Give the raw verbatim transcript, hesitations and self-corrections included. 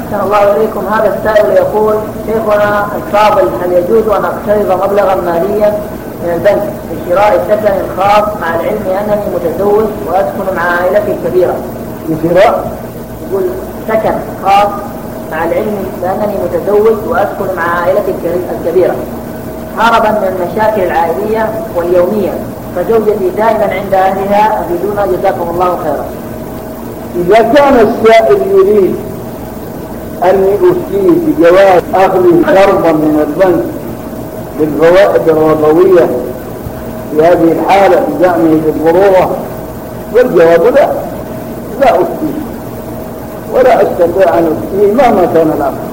أحسن الله إليكم. هذا السائل يقول: شيخنا الفاضل، هل يجوز أن أقترض مبلغا ماليا من البنك لشراء سكن خاص مع العلم أنني متزوج وأسكن مع عائلتي الكبيرة؟ لشراء يقول سكن خاص مع العلم بأنني متزوج وأسكن مع عائلتي الكبيرة هربا من المشاكل العائلية واليومية، فزوجتي دائما عند أهلها، أفيدونا جزاكم الله خيرا. إذا كان السائل يريد أن يفتيه بجواز أخذ قرضا من البنك بالفوائد الربوية في هذه الحالة بزعمه بالضرورة، والجواب لا، لا أفتيه ولا أستطيع أن أفتيه مهما كان الأمر.